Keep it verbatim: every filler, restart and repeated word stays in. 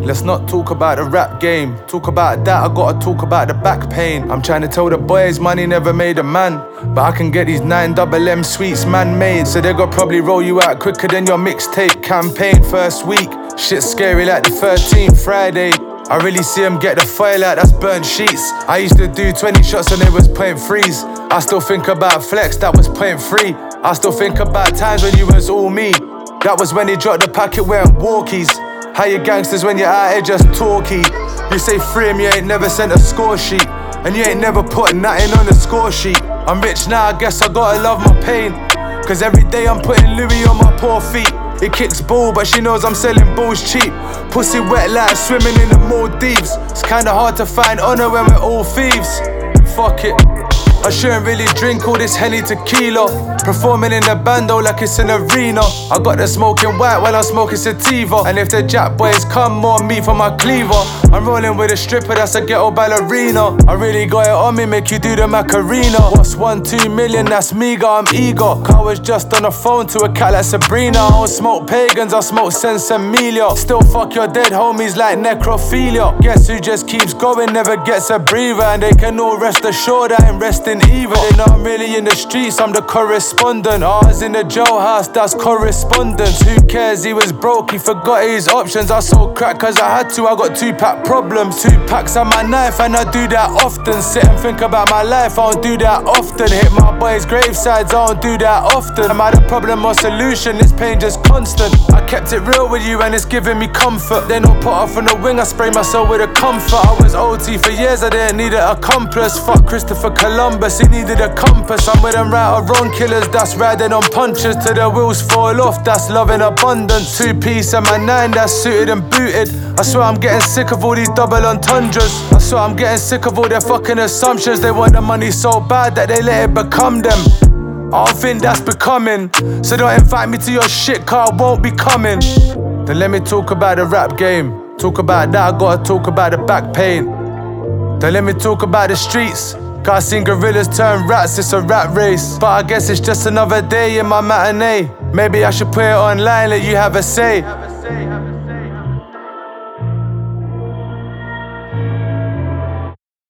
Let's not talk about the rap game. Talk about that, I gotta talk about the back pain. I'm trying to tell the boys money never made a man, but I can get these nine double M sweets man-made. So they gon' probably roll you out quicker than your mixtape campaign. First week, shit scary like the thirteenth Friday. I really see them get the fire like that's burnt sheets. I used to do twenty shots and it was point threes. I still think about flex, that was point three. I still think about times when you was all me. That was when he dropped the packet wearing walkies. How you gangsters when you're out here just talky? You say free him, you ain't never sent a score sheet, and you ain't never put nothing on the score sheet. I'm rich now, I guess I gotta love my pain, cause every day I'm putting Louis on my poor feet. He kicks ball, but she knows I'm selling balls cheap. Pussy wet like swimming in the Maldives. It's kinda hard to find honor when we're all thieves. Fuck it, I shouldn't really drink all this Henny tequila. Performing in a bando like it's an arena. I got the smoking white while I'm smoking sativa. And if the Jack boys come, more meat for my cleaver. I'm rolling with a stripper that's a ghetto ballerina. I really got it on me, make you do the Macarena. What's one, two million, that's meager, I'm eager. Car was just on the phone to a cat like Sabrina. I don't smoke pagans, I smoke Sensimilia. Still fuck your dead homies like necrophilia. Guess who just keeps going, never gets a breather. And they can all rest assured I ain't resting either. They know I'm really in the streets, I'm the correspondent. Ours in the jailhouse, that's correspondence. Who cares, he was broke, he forgot his options. I sold crack cause I had to, I got two pack problems. Two packs on my knife and I do that often. Sit and think about my life, I don't do that often. Hit my boys' gravesides, I don't do that often. Am I the problem or solution? This pain just constant. I kept it real with you and it's giving me comfort. Then I put off on the wing, I spray myself with a comfort. I was O T for years, I didn't need an accomplice. Fuck Christopher Columbus, he needed a compass. I'm with them right or wrong killers, that's riding on punches till the wheels fall off, that's love in abundance. Two piece and my nine, that's suited and booted. I swear I'm getting sick of all these double entendres. I swear I'm getting sick of all their fucking assumptions. They want the money so bad that they let it become them. I don't think that's becoming, so don't invite me to your shit car, I won't be coming. Then let me talk about the rap game. Talk about that, I gotta talk about the back pain. Then let me talk about the streets. Cause I seen gorillas turn rats, it's a rat race. But I guess it's just another day in my matinee. Maybe I should put it online, let you have a say.